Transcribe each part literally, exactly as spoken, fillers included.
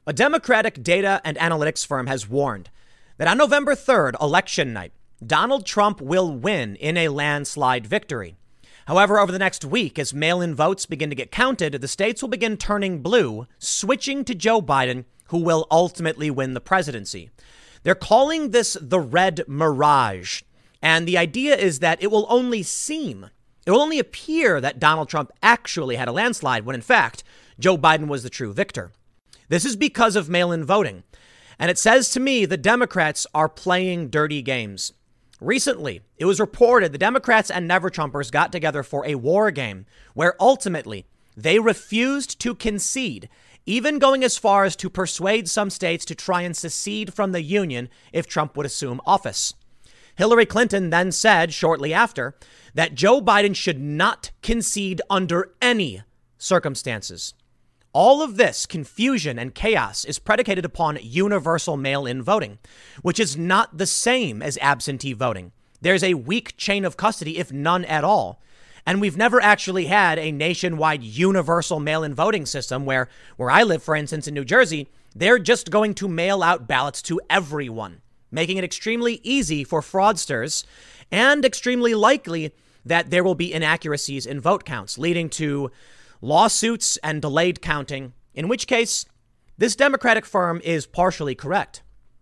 A Democratic data and analytics firm has warned that on November third, election night, Donald Trump will win in a landslide victory. However, over the next week, as mail-in votes begin to get counted, the states will begin turning blue, switching to Joe Biden, who will ultimately win the presidency. They're calling this the red mirage. And the idea is that it will only seem, it will only appear that Donald Trump actually had a landslide when, in fact, Joe Biden was the true victor. This is because of mail-in voting. And it says to me the Democrats are playing dirty games. Recently, it was reported the Democrats and Never Trumpers got together for a war game where ultimately they refused to concede, even going as far as to persuade some states to try and secede from the union if Trump would assume office. Hillary Clinton then said shortly after that Joe Biden should not concede under any circumstances. All of this confusion and chaos is predicated upon universal mail-in voting, which is not the same as absentee voting. There's a weak chain of custody, if none at all. And we've never actually had a nationwide universal mail-in voting system where, where I live, for instance, in New Jersey, they're just going to mail out ballots to everyone, making it extremely easy for fraudsters and extremely likely that there will be inaccuracies in vote counts, leading to lawsuits and delayed counting, in which case this Democratic firm is partially correct.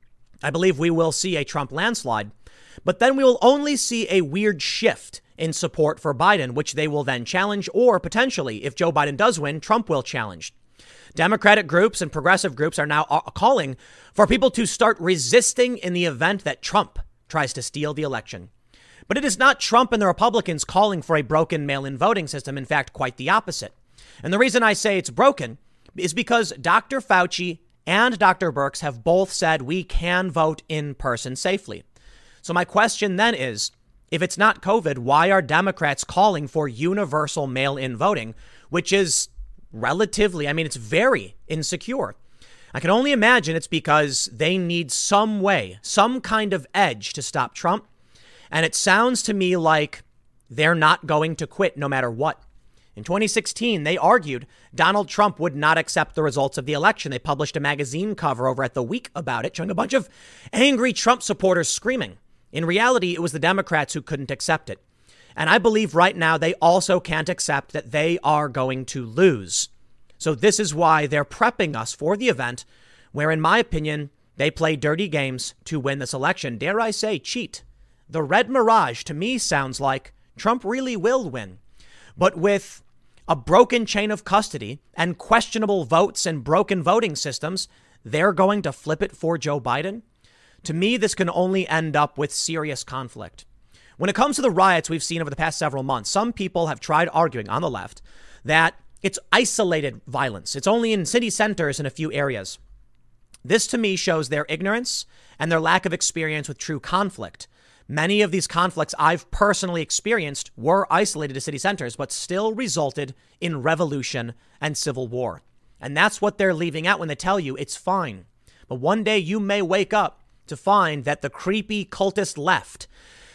I believe we will see a Trump landslide, but then we will only see a weird shift in support for Biden, which they will then challenge, or potentially, if Joe Biden does win, Trump will challenge. Democratic groups and progressive groups are now calling for people to start resisting in the event that Trump tries to steal the election. But it is not Trump and the Republicans calling for a broken mail-in voting system. In fact, quite the opposite. And the reason I say it's broken is because Doctor Fauci and Doctor Birx have both said we can vote in person safely. So my question then is, if it's not COVID, why are Democrats calling for universal mail-in voting, which is relatively, I mean, it's very insecure. I can only imagine it's because they need some way, some kind of edge to stop Trump. And it sounds to me like they're not going to quit no matter what. In twenty sixteen, they argued Donald Trump would not accept the results of the election. They published a magazine cover over at The Week about it, showing a bunch of angry Trump supporters screaming. In reality, it was the Democrats who couldn't accept it. And I believe right now they also can't accept that they are going to lose. So this is why they're prepping us for the event where, in my opinion, they play dirty games to win this election. Dare I say, cheat. The red mirage to me sounds like Trump really will win. But with a broken chain of custody and questionable votes and broken voting systems, they're going to flip it for Joe Biden. To me, this can only end up with serious conflict. When it comes to the riots we've seen over the past several months, some people have tried arguing on the left that it's isolated violence. It's only in city centers in a few areas. This to me shows their ignorance and their lack of experience with true conflict. Many of these conflicts I've personally experienced were isolated to city centers, but still resulted in revolution and civil war. And that's what they're leaving out when they tell you it's fine. But one day you may wake up to find that the creepy cultist left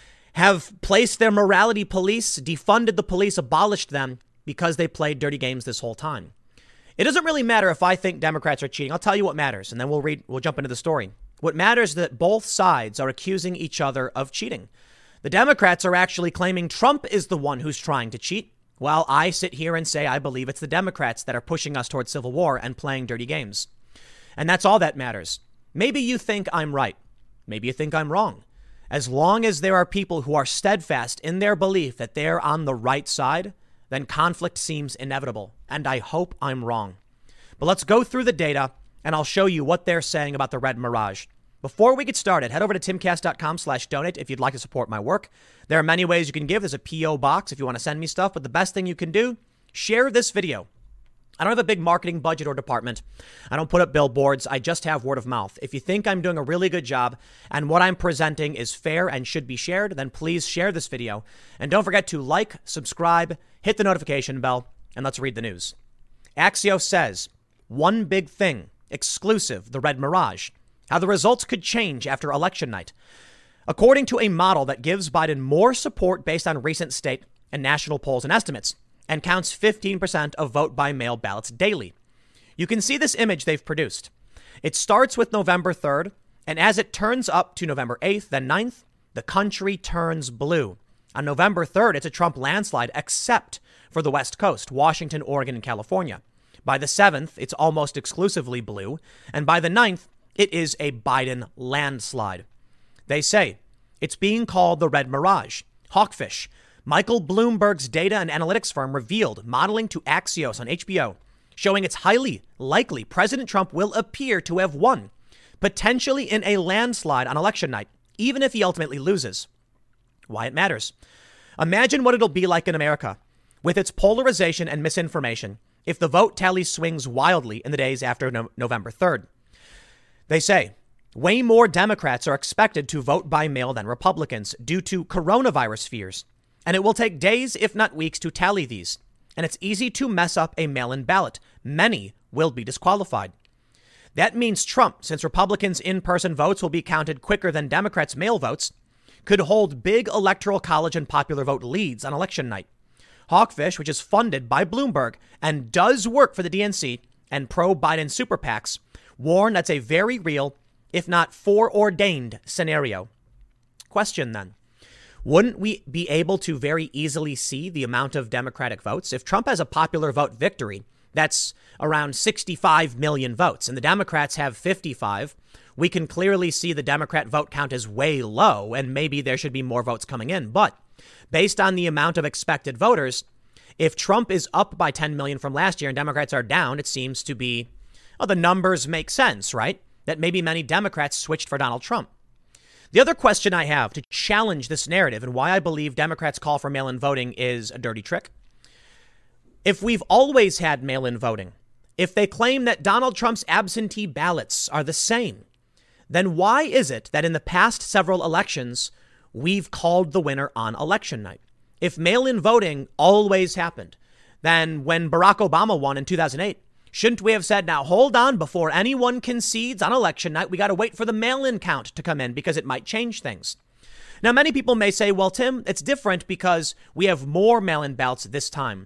have placed their morality police, defunded the police, abolished them because they played dirty games this whole time. It doesn't really matter if I think Democrats are cheating. I'll tell you what matters, and then we'll read, we'll jump into the story. What matters is that both sides are accusing each other of cheating. The Democrats are actually claiming Trump is the one who's trying to cheat, while I sit here and say I believe it's the Democrats that are pushing us towards civil war and playing dirty games. And that's all that matters. Maybe you think I'm right. Maybe you think I'm wrong. As long as there are people who are steadfast in their belief that they're on the right side, then conflict seems inevitable. And I hope I'm wrong. But let's go through the data, and I'll show you what they're saying about the red mirage. Before we get started, head over to timcast.com slash donate if you'd like to support my work. There are many ways you can give. There's a P O box if you want to send me stuff. But the best thing you can do, share this video. I don't have a big marketing budget or department. I don't put up billboards. I just have word of mouth. If you think I'm doing a really good job and what I'm presenting is fair and should be shared, then please share this video. And don't forget to like, subscribe, hit the notification bell, and let's read the news. Axios says, one big thing, exclusive, the red mirage. How the results could change after election night. According to a model that gives Biden more support based on recent state and national polls and estimates, and counts fifteen percent of vote by mail ballots daily. You can see this image they've produced. It starts with November third, and as it turns up to November eighth, then ninth, the country turns blue. On November third, it's a Trump landslide, except for the West Coast, Washington, Oregon, and California. By the seventh, it's almost exclusively blue. And by the ninth, it is a Biden landslide. They say it's being called the Red Mirage. Hawkfish, Michael Bloomberg's data and analytics firm, revealed modeling to Axios on H B O, showing it's highly likely President Trump will appear to have won, potentially in a landslide on election night, even if he ultimately loses. Why it matters. Imagine what it'll be like in America, with its polarization and misinformation, if the vote tally swings wildly in the days after no- November third. They say way more Democrats are expected to vote by mail than Republicans due to coronavirus fears, and it will take days, if not weeks, to tally these. And it's easy to mess up a mail-in ballot. Many will be disqualified. That means Trump, since Republicans' in-person votes will be counted quicker than Democrats' mail votes, could hold big electoral college and popular vote leads on election night. Hawkfish, which is funded by Bloomberg and does work for the D N C and pro-Biden super PACs, warn that's a very real, if not foreordained, scenario. Question then. Wouldn't we be able to very easily see the amount of Democratic votes? If Trump has a popular vote victory, that's around sixty-five million votes, and the Democrats have fifty-five, we can clearly see the Democrat vote count is way low, and maybe there should be more votes coming in. But based on the amount of expected voters, if Trump is up by ten million from last year and Democrats are down, it seems to be, well, the numbers make sense, right? That maybe many Democrats switched for Donald Trump. The other question I have to challenge this narrative and why I believe Democrats' call for mail-in voting is a dirty trick. If we've always had mail-in voting, if they claim that Donald Trump's absentee ballots are the same, then why is it that in the past several elections, we've called the winner on election night? If mail-in voting always happened, then when Barack Obama won in two thousand eight, shouldn't we have said, now hold on, before anyone concedes on election night, we got to wait for the mail-in count to come in because it might change things. Now, many people may say, well, Tim, it's different because we have more mail-in ballots this time.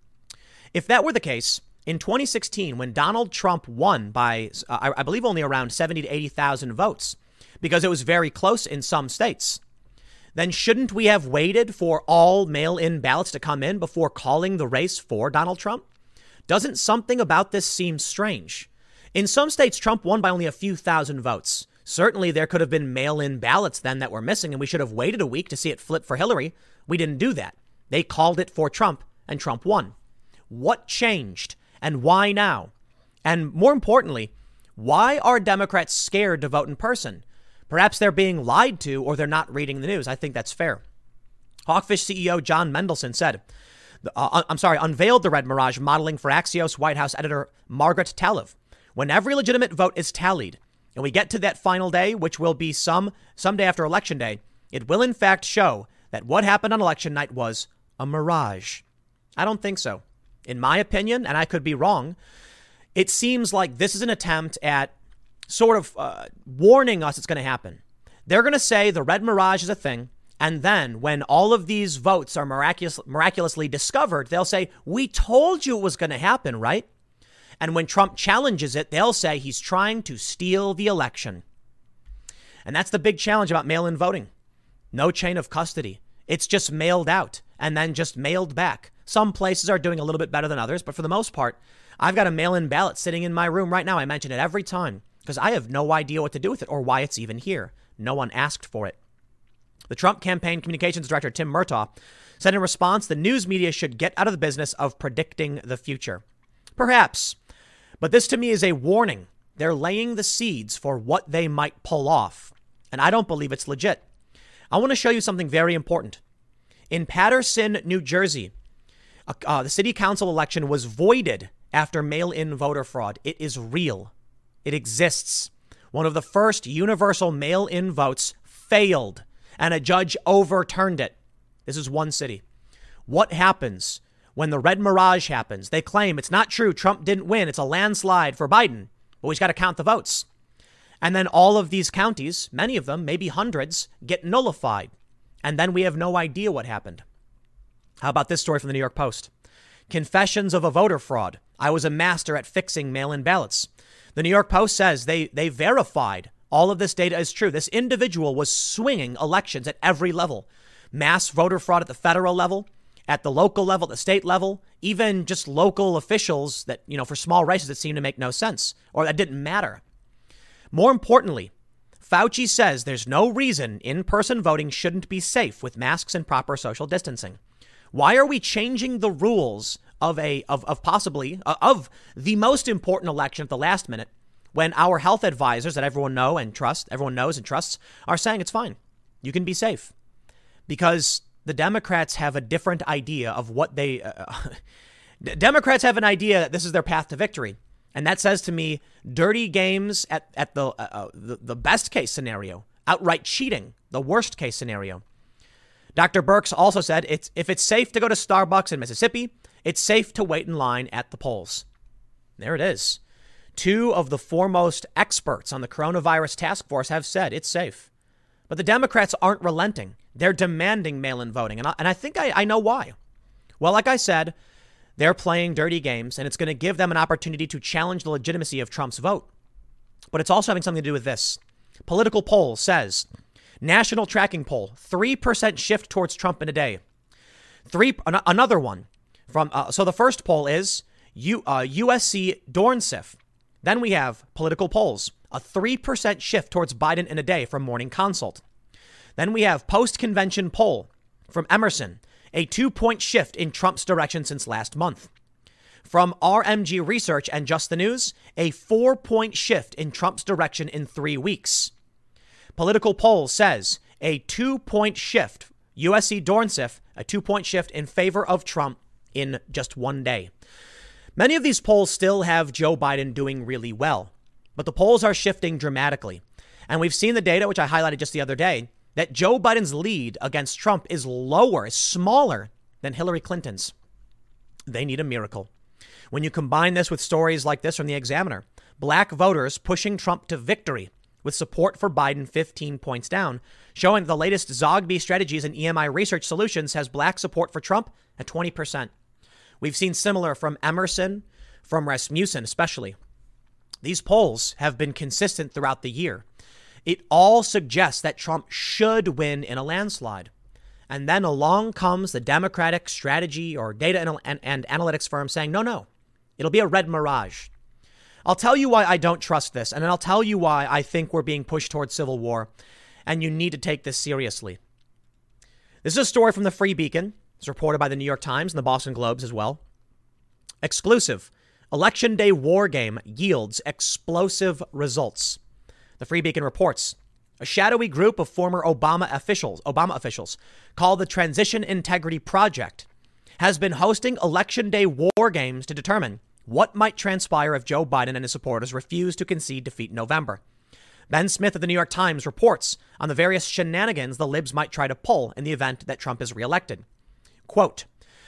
If that were the case, in twenty sixteen, when Donald Trump won by, uh, I believe, only around seventy to eighty thousand votes, because it was very close in some states, then shouldn't we have waited for all mail-in ballots to come in before calling the race for Donald Trump? Doesn't something about this seem strange? In some states, Trump won by only a few thousand votes. Certainly, there could have been mail-in ballots then that were missing, and we should have waited a week to see it flip for Hillary. We didn't do that. They called it for Trump, and Trump won. What changed, and why now? And more importantly, why are Democrats scared to vote in person? Perhaps they're being lied to, or they're not reading the news. I think that's fair. Hawkfish C E O John Mendelson said, Uh, I'm sorry, unveiled the Red Mirage modeling for Axios White House editor Margaret Talev. When every legitimate vote is tallied and we get to that final day, which will be some someday after Election Day, it will in fact show that what happened on election night was a mirage. I don't think so. In my opinion, and I could be wrong, it seems like this is an attempt at sort of uh, warning us it's going to happen. They're going to say the Red Mirage is a thing. And then when all of these votes are miraculous, miraculously discovered, they'll say, we told you it was going to happen, right? And when Trump challenges it, they'll say he's trying to steal the election. And that's the big challenge about mail-in voting. No chain of custody. It's just mailed out and then just mailed back. Some places are doing a little bit better than others, but for the most part, I've got a mail-in ballot sitting in my room right now. I mention it every time because I have no idea what to do with it or why it's even here. No one asked for it. The Trump campaign communications director, Tim Murtaugh, said in response, the news media should get out of the business of predicting the future. Perhaps. But this to me is a warning. They're laying the seeds for what they might pull off. And I don't believe it's legit. I want to show you something very important. In Paterson, New Jersey, uh, the city council election was voided after mail-in voter fraud. It is real. It exists. One of the first universal mail-in votes failed. And a judge overturned it. This is one city. What happens when the Red Mirage happens? They claim it's not true. Trump didn't win. It's a landslide for Biden. But we've got to count the votes. And then all of these counties, many of them, maybe hundreds, get nullified. And then we have no idea what happened. How about this story from the New York Post? Confessions of a voter fraud. I was a master at fixing mail-in ballots. The New York Post says they they verified all of this data is true. This individual was swinging elections at every level. Mass voter fraud at the federal level, at the local level, the state level, even just local officials that, you know, for small races that seemed to make no sense or that didn't matter. More importantly, Fauci says there's no reason in-person voting shouldn't be safe with masks and proper social distancing. Why are we changing the rules of a of, of possibly uh, of the most important election at the last minute when our health advisors that everyone know and trust, everyone knows and trusts are saying it's fine. You can be safe because the Democrats have a different idea of what they uh, Democrats have an idea that this is their path to victory. And that says to me, dirty games at, at the, uh, uh, the the best case scenario, outright cheating, the worst case scenario. Doctor Birx also said it's if it's safe to go to Starbucks in Mississippi, it's safe to wait in line at the polls. There it is. Two of the foremost experts on the coronavirus task force have said it's safe. But the Democrats aren't relenting. They're demanding mail-in voting. And I, and I think I, I know why. Well, like I said, they're playing dirty games, and it's going to give them an opportunity to challenge the legitimacy of Trump's vote. But it's also having something to do with this. Political poll says, national tracking poll, three percent shift towards Trump in a day. Three, an- another one. from uh, So the first poll is U, uh, U S C Dornsif. Then we have political polls, a three percent shift towards Biden in a day from Morning Consult. Then we have post-convention poll from Emerson, a two-point shift in Trump's direction since last month. From R M G Research and Just the News, a four-point shift in Trump's direction in three weeks. Political poll says a two-point shift, U S C Dornsif, a two-point shift in favor of Trump in just one day. Many of these polls still have Joe Biden doing really well, but the polls are shifting dramatically. And we've seen the data, which I highlighted just the other day, that Joe Biden's lead against Trump is lower, is smaller than Hillary Clinton's. They need a miracle. When you combine this with stories like this from the Examiner, black voters pushing Trump to victory with support for Biden fifteen points down, showing the latest Zogby Strategies and E M I Research Solutions has black support for Trump at twenty percent. We've seen similar from Emerson, from Rasmussen especially. These polls have been consistent throughout the year. It all suggests that Trump should win in a landslide. And then along comes the Democratic strategy or data and, and, and analytics firm saying, no, no, it'll be a red mirage. I'll tell you why I don't trust this. And then I'll tell you why I think we're being pushed towards civil war. And you need to take this seriously. This is a story from the Free Beacon. It's reported by the New York Times and the Boston Globes as well. Exclusive. Election day war game yields explosive results. The Free Beacon reports a shadowy group of former Obama officials, Obama officials called the Transition Integrity Project has been hosting election day war games to determine what might transpire if Joe Biden and his supporters refuse to concede defeat in November. Ben Smith of the New York Times reports on the various shenanigans the libs might try to pull in the event that Trump is reelected. Quote,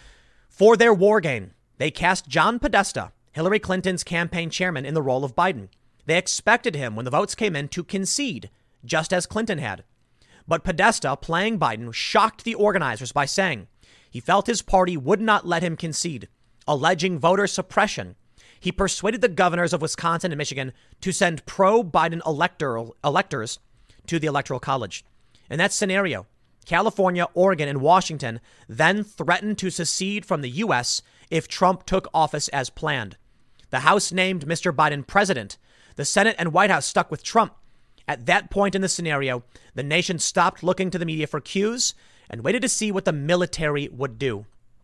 for their war game, they cast John Podesta, Hillary Clinton's campaign chairman, in the role of Biden. They expected him, when the votes came in, to concede, just as Clinton had. But Podesta, playing Biden, shocked the organizers by saying he felt his party would not let him concede, alleging voter suppression. He persuaded the governors of Wisconsin and Michigan to send pro-Biden electoral electors to the Electoral College. In that scenario, California, Oregon, and Washington then threatened to secede from the U S if Trump took office as planned. The House named Mister Biden president. The Senate and White House stuck with Trump. At that point in the scenario, the nation stopped looking to the media for cues and waited to see what the military would do.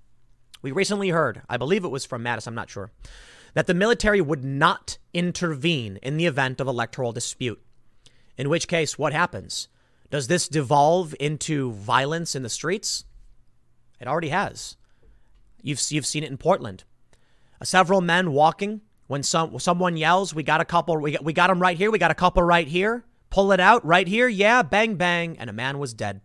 We recently heard, I believe it was from Mattis, I'm not sure, that the military would not intervene in the event of electoral dispute. In which case, what happens? Does this devolve into violence in the streets? It already has. You've, you've seen it in Portland. Uh, several men walking. When some someone yells, we got a couple, we got, we got them right here, we got a couple right here. Pull it out right here. Yeah, bang, bang. And a man was dead.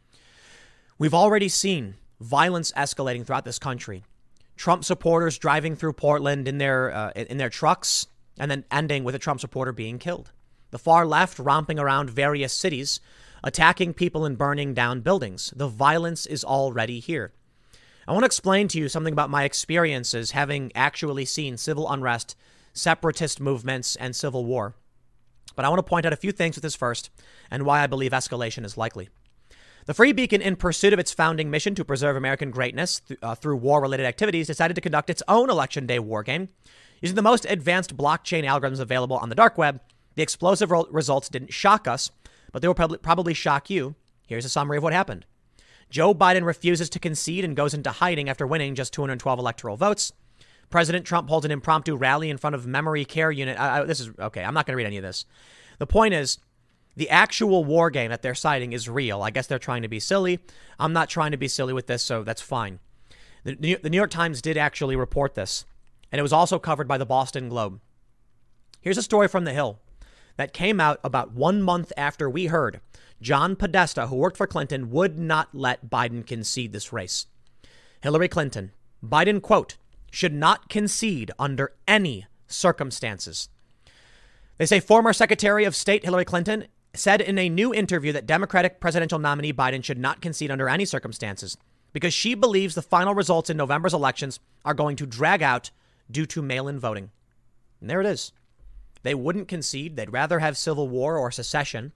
We've already seen violence escalating throughout this country. Trump supporters driving through Portland in their uh, in their trucks and then ending with a Trump supporter being killed. The far left romping around various cities, attacking people and burning down buildings. The violence is already here. I want to explain to you something about my experiences having actually seen civil unrest separatist movements, and civil war. But I want to point out a few things with this first and why I believe escalation is likely. The Free Beacon, in pursuit of its founding mission to preserve American greatness th- uh, through war-related activities, decided to conduct its own Election Day war game. Using the most advanced blockchain algorithms available on the dark web, the explosive ro- results didn't shock us, but they will prob- probably shock you. Here's a summary of what happened. Joe Biden refuses to concede and goes into hiding after winning just two hundred twelve electoral votes. President Trump holds an impromptu rally in front of memory care unit. I, I, this is okay. I'm not going to read any of this. The point is, the actual war game that they're citing is real. I guess they're trying to be silly. I'm not trying to be silly with this, so that's fine. The, the New York Times did actually report this, and it was also covered by the Boston Globe. Here's a story from The Hill that came out about one month after we heard John Podesta, who worked for Clinton, would not let Biden concede this race. Hillary Clinton, Biden, quote, should not concede under any circumstances. They say former Secretary of State Hillary Clinton said in a new interview that Democratic presidential nominee Biden should not concede under any circumstances because she believes the final results in November's elections are going to drag out due to mail-in voting. And there it is. They wouldn't concede. They'd rather have civil war or secession.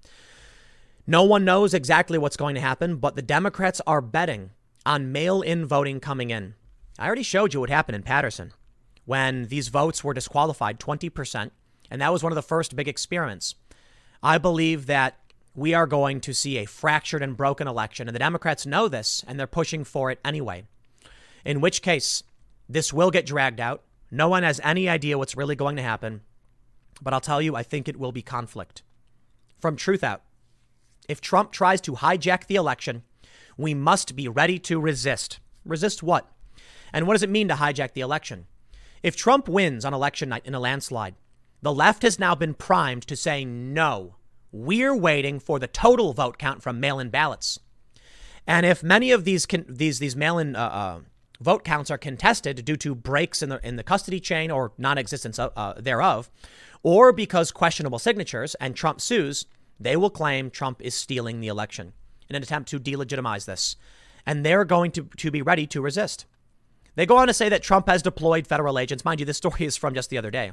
No one knows exactly what's going to happen, but the Democrats are betting on mail-in voting coming in. I already showed you what happened in Patterson when these votes were disqualified, twenty percent, and that was one of the first big experiments. I believe that we are going to see a fractured and broken election, and the Democrats know this, and they're pushing for it anyway. In which case, this will get dragged out. No one has any idea what's really going to happen, but I'll tell you, I think it will be conflict. From Truth Out, if Trump tries to hijack the election, we must be ready to resist. Resist what? And what does it mean to hijack the election? If Trump wins on election night in a landslide, the left has now been primed to say, no, we're waiting for the total vote count from mail-in ballots. And if many of these con- these these mail-in uh, uh, vote counts are contested due to breaks in the in the custody chain or non-existence of, uh, thereof, or because questionable signatures and Trump sues, they will claim Trump is stealing the election in an attempt to delegitimize this. And they're going to, to be ready to resist. They go on to say that Trump has deployed federal agents. Mind you, this story is from just the other day.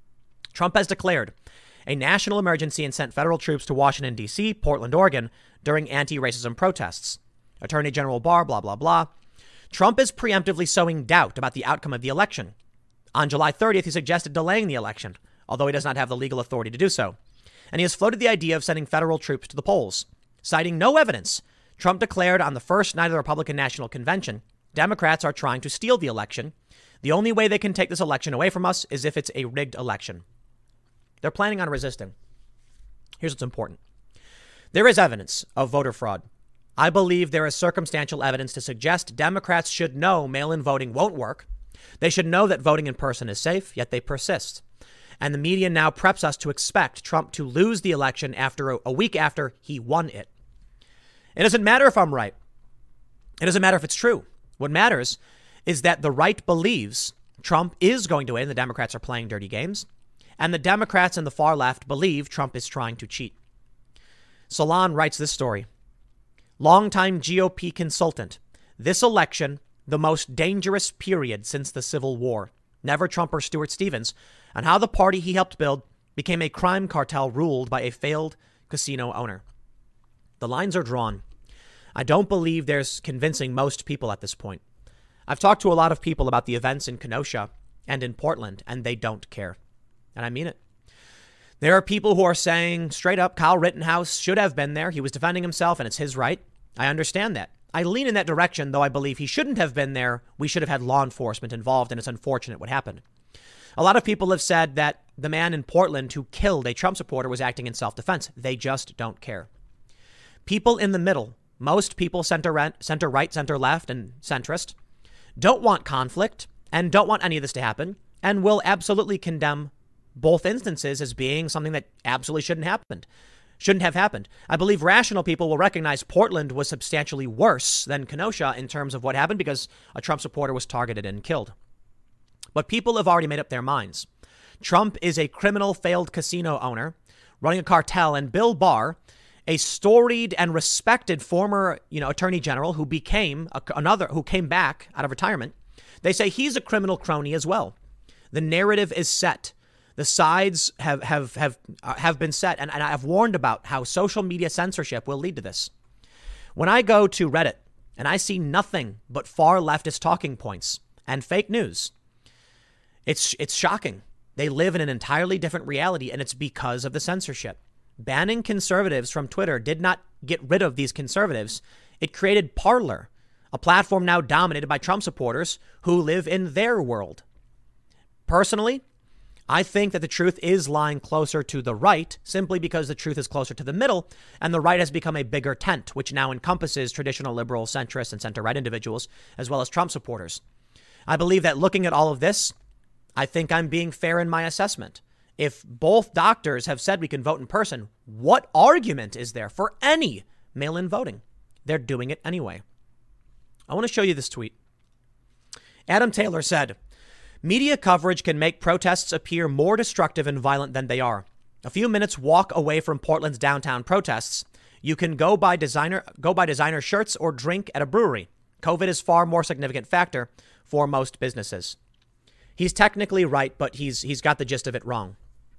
Trump has declared a national emergency and sent federal troops to Washington, D C, Portland, Oregon, during anti-racism protests. Attorney General Barr, blah, blah, blah. Trump is preemptively sowing doubt about the outcome of the election. On July thirtieth, he suggested delaying the election, although he does not have the legal authority to do so. And he has floated the idea of sending federal troops to the polls. Citing no evidence, Trump declared on the first night of the Republican National Convention, Democrats are trying to steal the election. The only way they can take this election away from us is if it's a rigged election. They're planning on resisting. Here's what's important. There is evidence of voter fraud. I believe there is circumstantial evidence to suggest Democrats should know mail-in voting won't work. They should know that voting in person is safe, yet they persist. And the media now preps us to expect Trump to lose the election after a, a week after he won it. It doesn't matter if I'm right. It doesn't matter if it's true. What matters is that the right believes Trump is going to win. The Democrats are playing dirty games. And the Democrats and the far left believe Trump is trying to cheat. Salon writes this story. Longtime G O P consultant. This election, the most dangerous period since the Civil War. Never Trumper Stuart Stevens, on how the party he helped build became a crime cartel ruled by a failed casino owner. The lines are drawn. I don't believe there's convincing most people at this point. I've talked to a lot of people about the events in Kenosha and in Portland, and they don't care. And I mean it. There are people who are saying straight up, Kyle Rittenhouse should have been there. He was defending himself, and it's his right. I understand that. I lean in that direction, though I believe he shouldn't have been there. We should have had law enforcement involved, and it's unfortunate what happened. A lot of people have said that the man in Portland who killed a Trump supporter was acting in self-defense. They just don't care. People in the middle, most people center, center right, center left, and centrist, don't want conflict and don't want any of this to happen and will absolutely condemn both instances as being something that absolutely shouldn't happen. Shouldn't have happened. I believe rational people will recognize Portland was substantially worse than Kenosha in terms of what happened because a Trump supporter was targeted and killed. But people have already made up their minds. Trump is a criminal failed casino owner running a cartel, and Bill Barr, a storied and respected former, you know, attorney general who became a, another who came back out of retirement. They say he's a criminal crony as well. The narrative is set. The sides have have have uh, have been set, and, and I've warned about how social media censorship will lead to this. When I go to Reddit and I see nothing but far leftist talking points and fake news, it's it's shocking. They live in an entirely different reality, and it's because of the censorship. Banning conservatives from Twitter did not get rid of these conservatives. It created Parler, a platform now dominated by Trump supporters who live in their world. Personally, I think that the truth is lying closer to the right simply because the truth is closer to the middle, and the right has become a bigger tent, which now encompasses traditional liberal, centrist, and center-right individuals, as well as Trump supporters. I believe that looking at all of this, I think I'm being fair in my assessment. If both doctors have said we can vote in person, what argument is there for any mail-in voting? They're doing it anyway. I want to show you this tweet. Adam Taylor said, "Media coverage can make protests appear more destructive and violent than they are. A few minutes walk away from Portland's downtown protests. You can go buy designer go buy designer shirts or drink at a brewery. COVID is far more significant factor for most businesses." He's technically right, but he's he's got the gist of it wrong.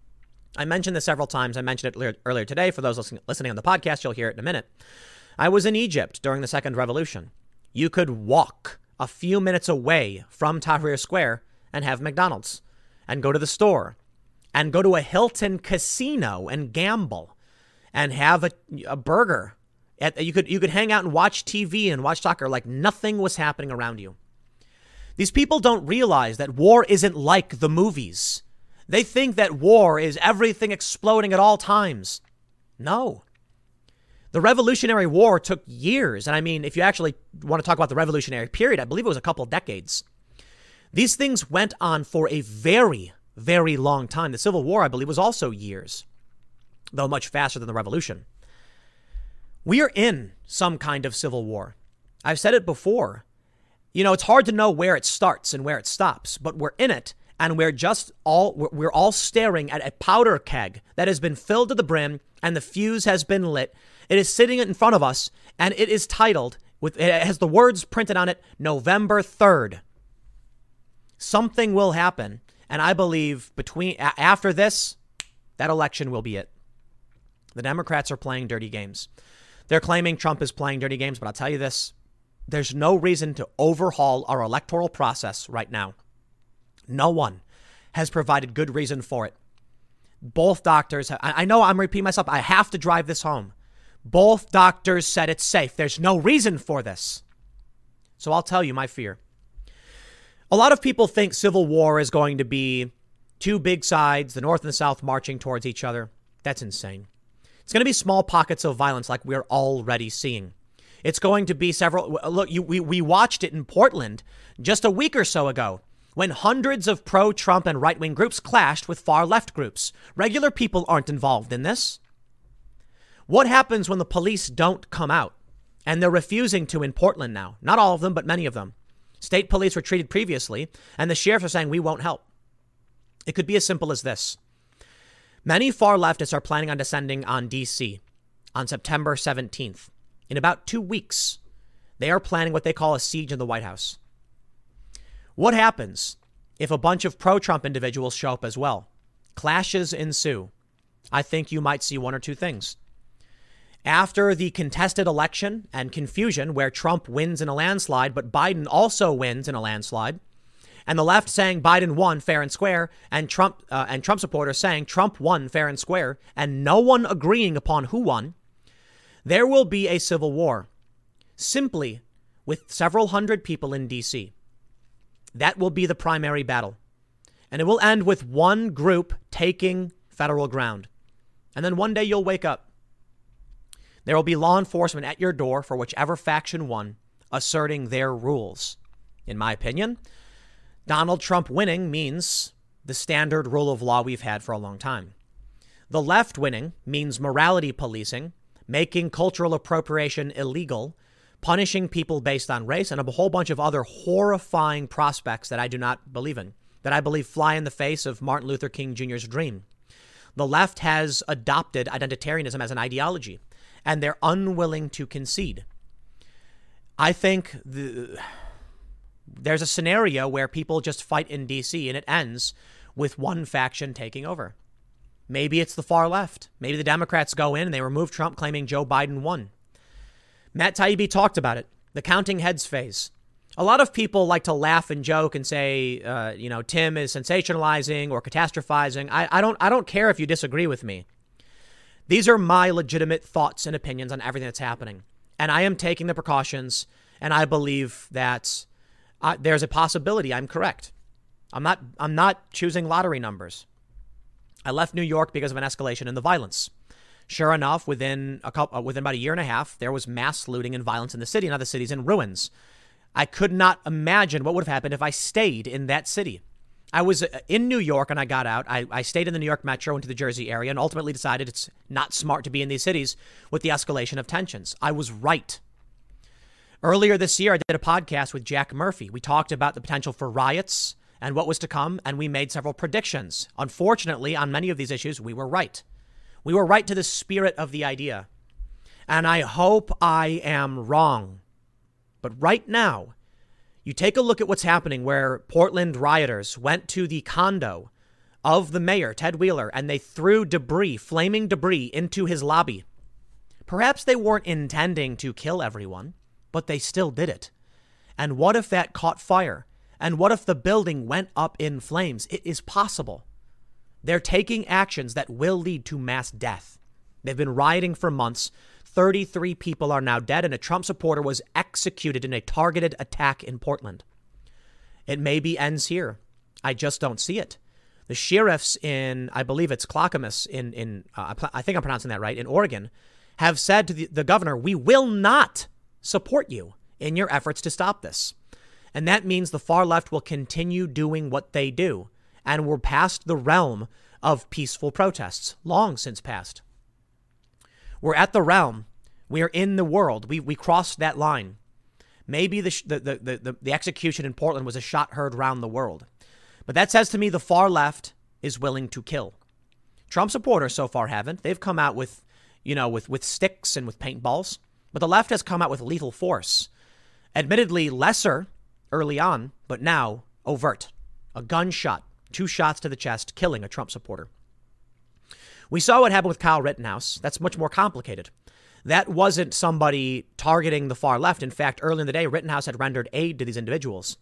I mentioned this several times. I mentioned it earlier today. For those listening on the podcast, you'll hear it in a minute. I was in Egypt during the Second Revolution. You could walk a few minutes away from Tahrir Square and have McDonald's and go to the store and go to a Hilton casino and gamble and have a, a burger. At, you could you could hang out and watch T V and watch soccer like nothing was happening around you. These people don't realize that war isn't like the movies. They think that war is everything exploding at all times. No. The Revolutionary War took years. And I mean, if you actually want to talk about the Revolutionary period, I believe it was a couple decades. These things went on for a very, very long time. The Civil War, I believe, was also years, though much faster than the Revolution. We are in some kind of civil war. I've said it before. You know, it's hard to know where it starts and where it stops, but we're in it, and we're just all we're all staring at a powder keg that has been filled to the brim, and the fuse has been lit. It is sitting in front of us, and it is titled with it has the words printed on it, November third. Something will happen, and I believe between after this, that election will be it. The Democrats are playing dirty games. They're claiming Trump is playing dirty games, but I'll tell you this. There's no reason to overhaul our electoral process right now. No one has provided good reason for it. Both doctors, have, I know I'm repeating myself. I have to drive this home. Both doctors said it's safe. There's no reason for this. So I'll tell you my fear. A lot of people think civil war is going to be two big sides, the North and the South marching towards each other. That's insane. It's going to be small pockets of violence like we're already seeing. It's going to be several. Look, you, we, we watched it in Portland just a week or so ago when hundreds of pro-Trump and right-wing groups clashed with far-left groups. Regular people aren't involved in this. What happens when the police don't come out? And they're refusing to in Portland now. Not all of them, but many of them. State police were treated previously, and the sheriffs are saying we won't help. It could be as simple as this. Many far leftists are planning on descending on D C on September seventeenth. In about two weeks, they are planning what they call a siege in the White House. What happens if a bunch of pro-Trump individuals show up as well? Clashes ensue. I think you might see one or two things. After the contested election and confusion where Trump wins in a landslide, but Biden also wins in a landslide, and the left saying Biden won fair and square, and Trump uh, and Trump supporters saying Trump won fair and square, and no one agreeing upon who won, there will be a civil war, simply with several hundred people in D C. That will be the primary battle. And it will end with one group taking federal ground. And then one day you'll wake up. There will be law enforcement at your door for whichever faction won, asserting their rules. In my opinion, Donald Trump winning means the standard rule of law we've had for a long time. The left winning means morality policing, making cultural appropriation illegal, punishing people based on race, and a whole bunch of other horrifying prospects that I do not believe in, that I believe fly in the face of Martin Luther King Junior's dream. The left has adopted identitarianism as an ideology, and they're unwilling to concede. I think the, there's a scenario where people just fight in D C, and it ends with one faction taking over. Maybe it's the far left. Maybe the Democrats go in and they remove Trump, claiming Joe Biden won. Matt Taibbi talked about it, the counting heads phase. A lot of people like to laugh and joke and say, uh, you know, Tim is sensationalizing or catastrophizing. I, I don't I don't care if you disagree with me. These are my legitimate thoughts and opinions on everything that's happening. And I am taking the precautions, and I believe that uh, there's a possibility I'm correct. I'm not I'm not choosing lottery numbers. I left New York because of an escalation in the violence. Sure enough, within a couple, uh, within about a year and a half, there was mass looting and violence in the city, and other cities in ruins. I could not imagine what would have happened if I stayed in that city. I was in New York and I got out. I, I stayed in the New York Metro into the Jersey area and ultimately decided it's not smart to be in these cities with the escalation of tensions. I was right. Earlier this year, I did a podcast with Jack Murphy. We talked about the potential for riots and what was to come, and we made several predictions. Unfortunately, on many of these issues, we were right. We were right to the spirit of the idea. And I hope I am wrong. But right now, you take a look at what's happening where Portland rioters went to the condo of the mayor, Ted Wheeler, and they threw debris, flaming debris, into his lobby. Perhaps they weren't intending to kill everyone, but they still did it. And what if that caught fire? And what if the building went up in flames? It is possible. They're taking actions that will lead to mass death. They've been rioting for months. thirty-three people are now dead, and a Trump supporter was executed in a targeted attack in Portland. It maybe ends here. I just don't see it. The sheriffs in, I believe it's Clackamas, in, in uh, I think I'm pronouncing that right, in Oregon, have said to the, the governor, we will not support you in your efforts to stop this. And that means the far left will continue doing what they do. And we're past the realm of peaceful protests, long since past. We're at the realm. We are in the world. We we crossed that line. Maybe the, the, the, the, the execution in Portland was a shot heard round the world. But that says to me the far left is willing to kill. Trump supporters so far haven't. They've come out with, you know, with, with sticks and with paintballs. But the left has come out with lethal force. Admittedly lesser early on, but now overt. A gunshot, two shots to the chest, killing a Trump supporter. We saw what happened with Kyle Rittenhouse. That's much more complicated. That wasn't somebody targeting the far left. In fact, early in the day, Rittenhouse had rendered aid to these individuals.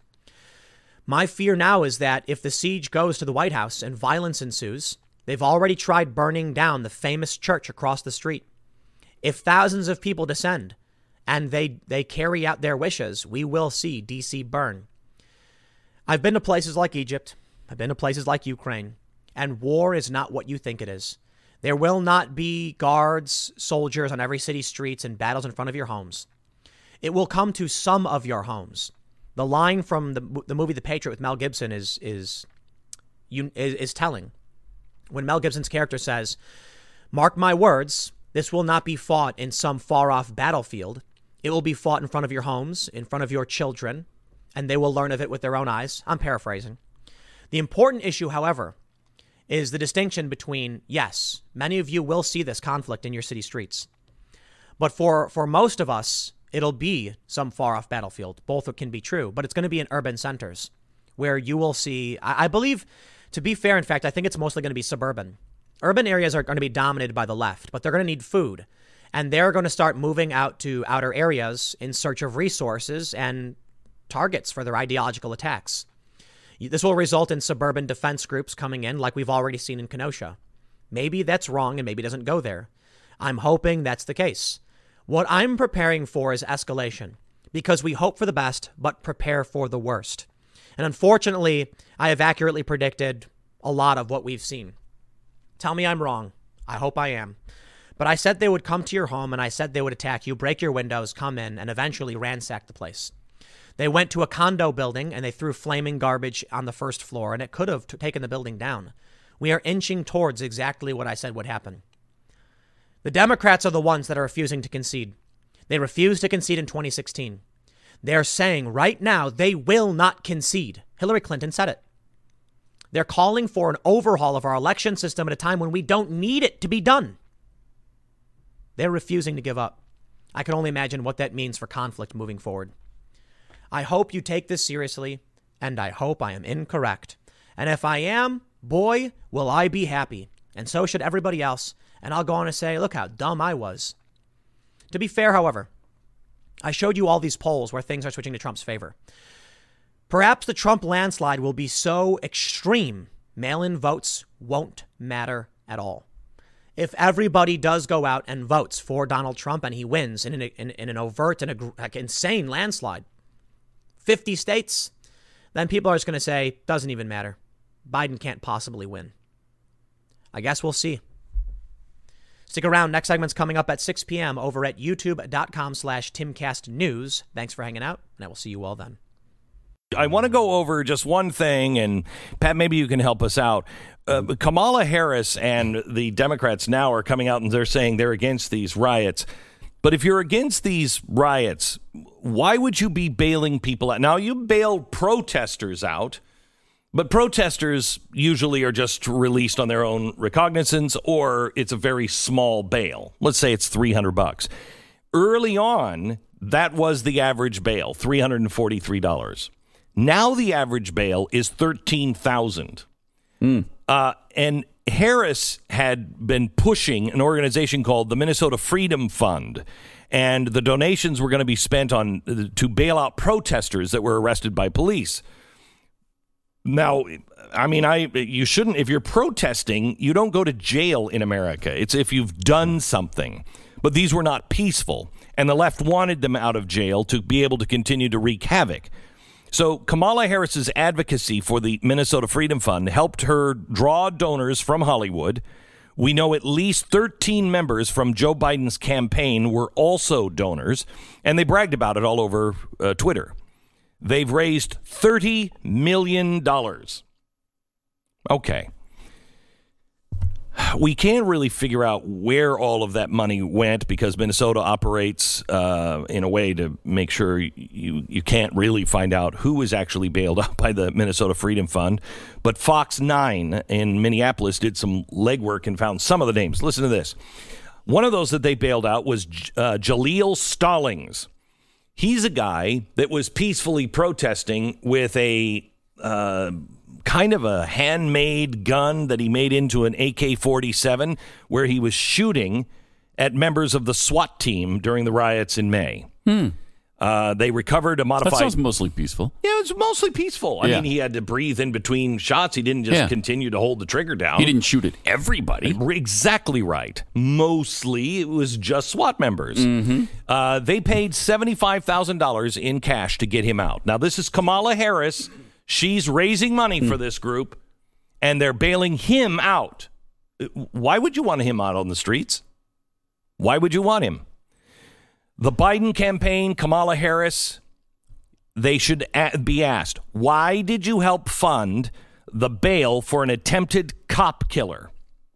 My fear now is that if the siege goes to the White House and violence ensues, they've already tried burning down the famous church across the street. If thousands of people descend and they, they carry out their wishes, we will see D C burn. I've been to places like Egypt. I've been to places like Ukraine. And war is not what you think it is. There will not be guards, soldiers on every city streets and battles in front of your homes. It will come to some of your homes. The line from the the movie The Patriot with Mel Gibson is is is, is telling. When Mel Gibson's character says, "Mark my words, this will not be fought in some far-off battlefield. It will be fought in front of your homes, in front of your children, and they will learn of it with their own eyes." I'm paraphrasing. The important issue, however, is the distinction between, yes, many of you will see this conflict in your city streets. But for, for most of us, it'll be some far-off battlefield. Both can be true, but it's going to be in urban centers where you will see, I, I believe, to be fair, in fact, I think it's mostly going to be suburban. Urban areas are going to be dominated by the left, but they're going to need food. And they're going to start moving out to outer areas in search of resources and targets for their ideological attacks. This will result in suburban defense groups coming in like we've already seen in Kenosha. Maybe that's wrong and maybe it doesn't go there. I'm hoping that's the case. What I'm preparing for is escalation because we hope for the best, but prepare for the worst. And unfortunately, I have accurately predicted a lot of what we've seen. Tell me I'm wrong. I hope I am. But I said they would come to your home and I said they would attack you, break your windows, come in, and eventually ransack the place. They went to a condo building and they threw flaming garbage on the first floor, and it could have t- taken the building down. We are inching towards exactly what I said would happen. The Democrats are the ones that are refusing to concede. They refused to concede in twenty sixteen. They're saying right now they will not concede. Hillary Clinton said it. They're calling for an overhaul of our election system at a time when we don't need it to be done. They're refusing to give up. I can only imagine what that means for conflict moving forward. I hope you take this seriously, and I hope I am incorrect. And if I am, boy, will I be happy. And so should everybody else. And I'll go on and say, look how dumb I was. To be fair, however, I showed you all these polls where things are switching to Trump's favor. Perhaps the Trump landslide will be so extreme, mail-in votes won't matter at all. If everybody does go out and votes for Donald Trump and he wins in an, in, in an overt and a, like, insane landslide, fifty states, then people are just going to say, doesn't even matter. Biden can't possibly win. I guess we'll see. Stick around. Next segment's coming up at six p.m. over at youtube.com slash timcastnews. Thanks for hanging out, and I will see you all then. I want to go over just one thing, and Pat, maybe you can help us out. Uh, Kamala Harris and the Democrats now are coming out and they're saying they're against these riots. But if you're against these riots, why would you be bailing people out? Now, you bailed protesters out, but protesters usually are just released on their own recognizance, or it's a very small bail. Let's say it's three hundred bucks. Early on, that was the average bail, three hundred forty-three dollars. Now the average bail is thirteen thousand dollars. Mm. Uh, and Harris had been pushing an organization called the Minnesota Freedom Fund, and the donations were going to be spent on to bail out protesters that were arrested by police. Now, I mean, I you shouldn't, if you're protesting, you don't go to jail in America. It's if you've done something. But these were not peaceful, and the left wanted them out of jail to be able to continue to wreak havoc. So Kamala Harris's advocacy for the Minnesota Freedom Fund helped her draw donors from Hollywood. We know at least thirteen members from Joe Biden's campaign were also donors, and they bragged about it all over uh, Twitter. They've raised thirty million dollars. Okay. We can't really figure out where all of that money went because Minnesota operates uh, in a way to make sure you, you can't really find out who was actually bailed out by the Minnesota Freedom Fund. But Fox nine in Minneapolis did some legwork and found some of the names. Listen to this. One of those that they bailed out was uh, Jaleel Stallings. He's a guy that was peacefully protesting with a uh, kind of a handmade gun that he made into an A K forty-seven, where he was shooting at members of the SWAT team during the riots in May. Hmm. Uh, they recovered a modified... That sounds mostly peaceful. Yeah, it was mostly peaceful. I yeah. mean, he had to breathe in between shots. He didn't just yeah. continue to hold the trigger down. He didn't shoot at everybody. Exactly right. Mostly it was just SWAT members. Mm-hmm. Uh, they paid seventy-five thousand dollars in cash to get him out. Now, this is Kamala Harris. She's raising money mm. for this group, and they're bailing him out. Why would you want him out on the streets? Why would you want him? The Biden campaign, Kamala Harris, they should a- be asked, why did you help fund the bail for an attempted cop killer?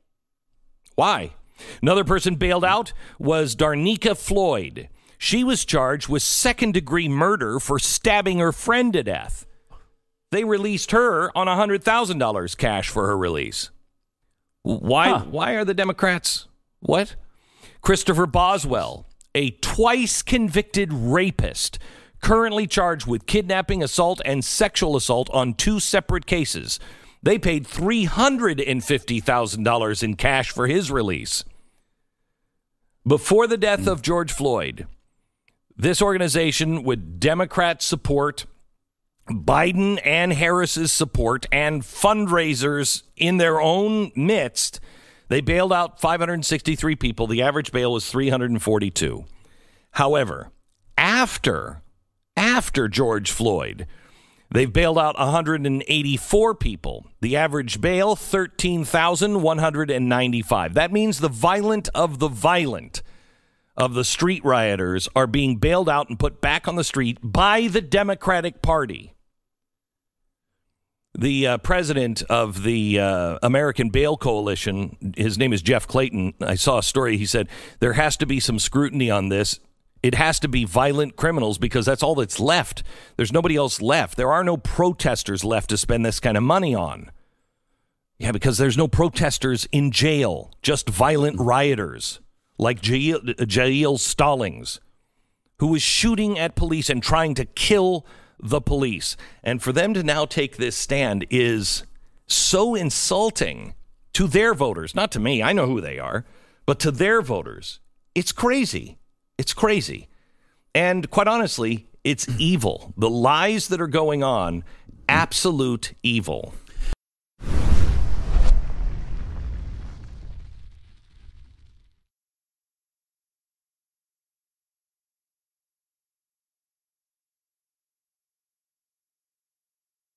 Why? Another person bailed out was Darnica Floyd. She was charged with second-degree murder for stabbing her friend to death. They released her on one hundred thousand dollars cash for her release. Why, huh. why are the Democrats... What? Christopher Boswell, a twice-convicted rapist, currently charged with kidnapping, assault, and sexual assault on two separate cases. They paid three hundred fifty thousand dollars in cash for his release. Before the death of George Floyd, this organization, with Democrat support, Biden and Harris's support, and fundraisers in their own midst, they bailed out five hundred sixty-three people. The average bail was three hundred forty-two. However, after, after George Floyd, they've bailed out one hundred eighty-four people. The average bail, thirteen thousand one hundred ninety-five. That means the violent of the violent of the street rioters are being bailed out and put back on the street by the Democratic Party. The uh, president of the uh, American Bail Coalition, his name is Jeff Clayton. I saw a story. He said there has to be some scrutiny on this. It has to be violent criminals because that's all that's left. There's nobody else left. There are no protesters left to spend this kind of money on. Yeah, because there's no protesters in jail, just violent rioters like Jaleel, Jaleel Stallings, who was shooting at police and trying to kill the police. And for them to now take this stand is so insulting to their voters, not to me, I know who they are, but to their voters. It's crazy. It's crazy. And quite honestly, it's evil. The lies that are going on, absolute evil.